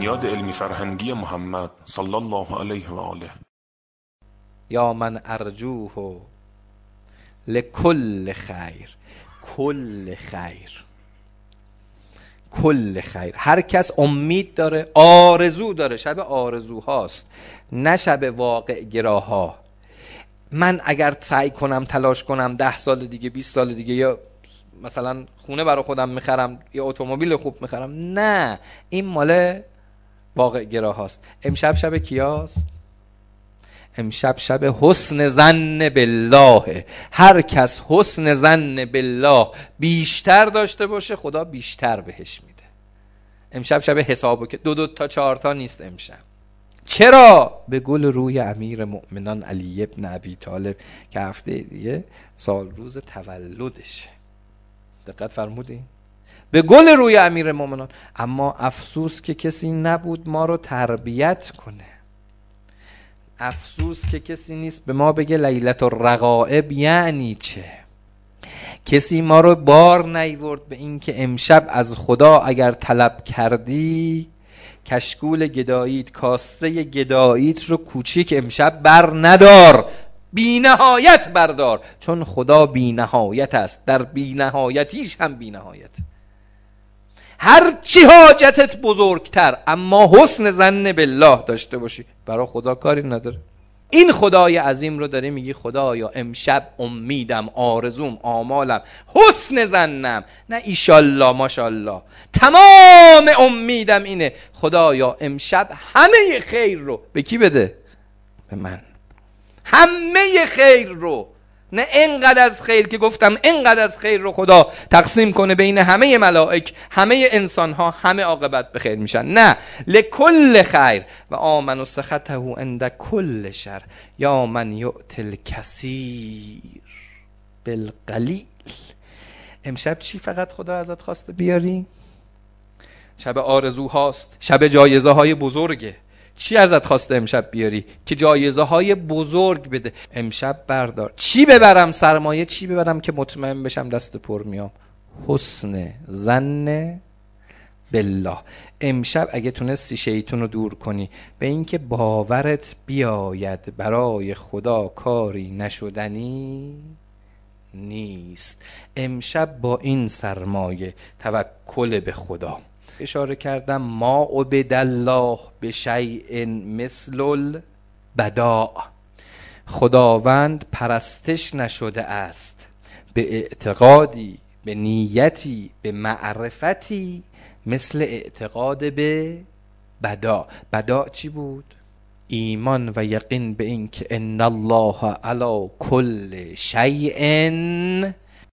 بنیاد علمی فرهنگی محمد صلی الله علیه و آله. یا من ارجوه لکل خیر، کل خیر، کل خیر. هر کس امید داره، آرزو داره، شب آرزوهاست نه شب واقع گراها. من اگر سعی کنم تلاش کنم 10 سال دیگه 20 سال دیگه یا مثلا خونه برای خودم میخرم یا اتومبیل خوب میخرم، نه، این مال واقع گراهاست. امشب شب کیاست؟ امشب شب حسن ظن بالله. هر کس حسن ظن بالله بیشتر داشته باشه خدا بیشتر بهش میده. امشب شب حسابو که 2 تا 4 تا نیست امشب. چرا؟ به گل روی امیر مؤمنان علی ابن ابی طالب که هفته دیگه سال روز تولدشه. دقت فرمودین؟ به گل روی امیر مؤمنان. اما افسوس که کسی نبود ما رو تربیت کنه. افسوس که کسی نیست به ما بگه لیلة الرغائب یعنی چه. کسی ما رو بار نیورد به این که امشب از خدا اگر طلب کردی کشکول گداییت، کاسه گداییت رو کوچیک امشب بر ندار، بی نهایت بردار، چون خدا بی نهایت است، در بی نهایتیش هم بی نهایت. هر چی حاجتت بزرگتر اما حسن ظن بالله داشته باشی، برای خدا کاری نداره. این خدای عظیم رو داری میگی خدایا امشب امیدم، آرزوم، آمالم، حسن ظنم، نه ایشالله ماشالله، تمام امیدم اینه خدایا امشب همه خیر رو به کی بده؟ به من. همه خیر رو، نه اینقدر از خیر که گفتم اینقدر از خیر رو خدا تقسیم کنه بین همه ملائک، همه انسان ها، همه عاقبت به خیر میشن، نه، لکل خیر و آمن و سخطه عند کل شر. یا من یؤتی الکثیر بالقلیل. امشب چی فقط خدا ازت خواسته بیاری؟ شب آرزوهاست، شب جایزه های بزرگه. چی ازت خواسته امشب بیاری؟ که جایزه های بزرگ بده. امشب بردار. چی ببرم؟ سرمایه چی ببرم که مطمئن بشم دست پر میام؟ حسن ظن بالله. امشب اگه تونستی شیطون رو دور کنی به این که باورت بیاید برای خدا کاری نشدنی نیست، امشب با این سرمایه توکل به خدا. اشاره کردم ما عبد الله بشیء مثل البداء. خداوند پرستش نشده است به اعتقادی، به نیتی، به معرفتی مثل اعتقاد به بدا. بدا چی بود؟ ایمان و یقین به این که ان الله علی کل شیء